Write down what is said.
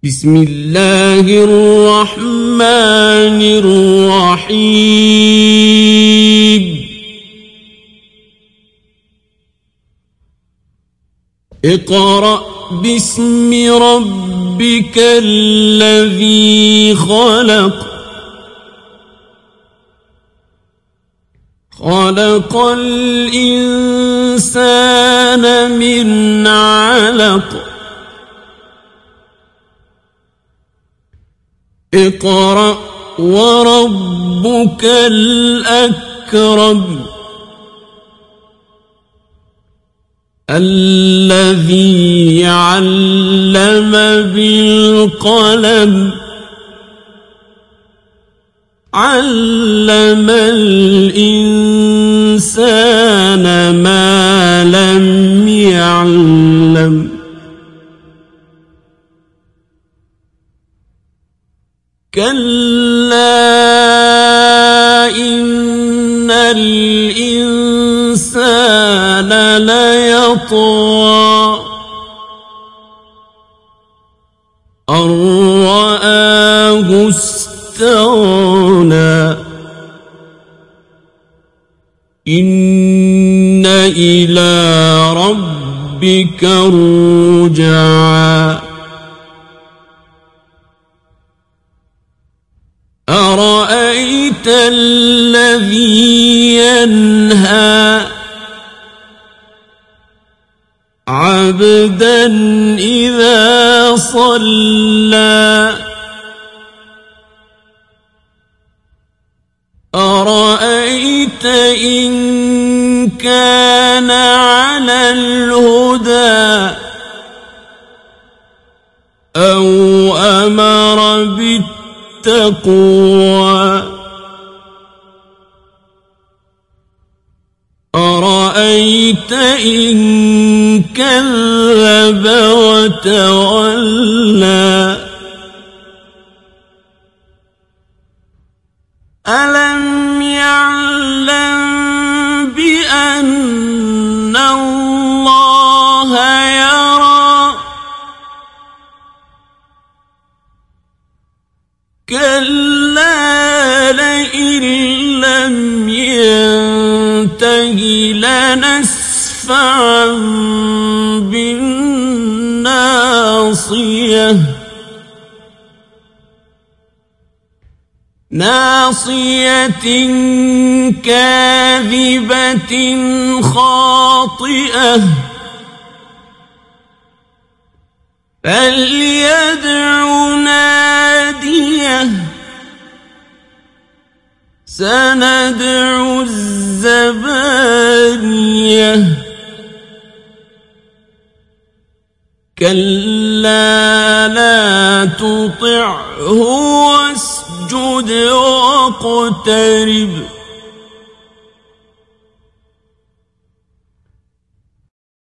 بسم الله الرحمن الرحيم اقرأ باسم ربك الذي خلق خلق الإنسان من علق اقرأ وربك الأكرم الذي علم بالقلم علم الإنسان ما لم يعلم كلا إن الإنسان ليطغى أن رآه استغنى إن إلى ربك الرجعى أرأيت الذي ينهى عبدا إذا صلى أرأيت إن كان على الهدى أو أمر بالتقوى أرأيت إن كذب وتولى ألم يعلم بأن الله يرى كلا لئن لم ينته لنسفعا بالناصية ناصية كاذبة خاطئة فليدع ناديه سندع الزبانية كلا لا تطعه واسجد واقترب